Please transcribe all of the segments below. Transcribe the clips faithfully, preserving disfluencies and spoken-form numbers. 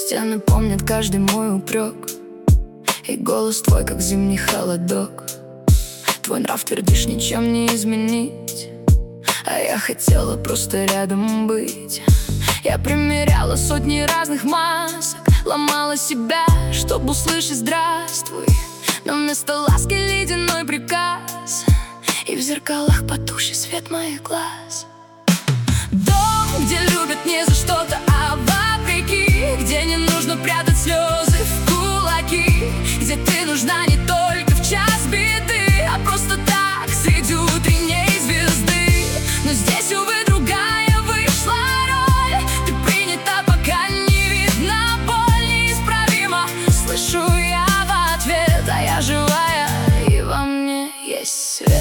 Стены помнят каждый мой упрек, и голос твой, как зимний холодок. Твой нрав, твердишь, ничем не изменить, а я хотела просто рядом быть. Я примеряла сотни разных масок, ломала себя, чтобы услышать «здравствуй». Но вместо ласки ледяной приказ, и в зеркалах потухший свет моих глаз. Дом, где любят не за что-то, а вопреки, где не нужно прятать слезы в кулаки, где ты нужна не только в час беды, а просто так, среди утренней звезды. Но здесь, увы, другая вышла роль. Ты принята, пока не видно боль неисправима. Слышу я в ответ, а я живая, и во мне есть свет.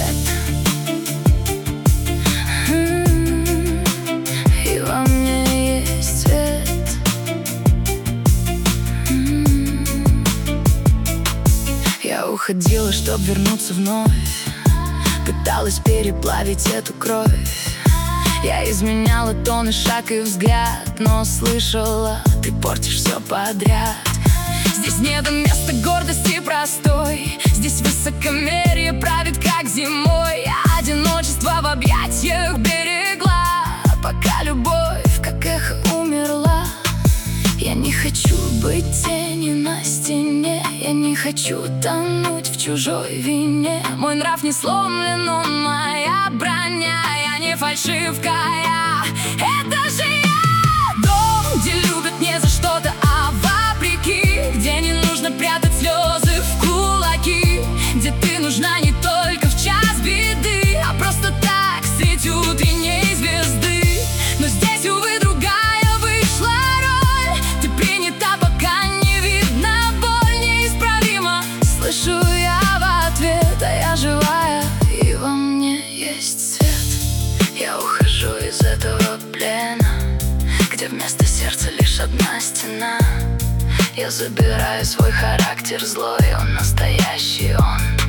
Уходила, чтоб вернуться вновь, пыталась переплавить эту кровь. Я изменяла тон и шаг и взгляд, но слышала, ты портишь все подряд. Здесь нет места гордости простой, здесь высокомерие правит, как зимой. Я одиночество в объятиях берегла, пока любовь, как эхо, умерла. Я не хочу быть тенью на стене, я не хочу тонуть в чужой вине. Мой нрав не сломлен, он моя броня, я не фальшивка, я это же я. Дом, где любят не за что-то, а вопреки, где не нужно прятать слезы в кулаки, где ты нужна не только в час беды, а просто так, среди утренней звезды. Но здесь, увы, другая вышла роль. Ты принята, пока не видно боль неисправима. Слышу я в ответ, а я живая, и во мне есть свет. Я ухожу из этого плена, где вместо сердца лишь одна стена. Я забираю свой характер злой, он настоящий, он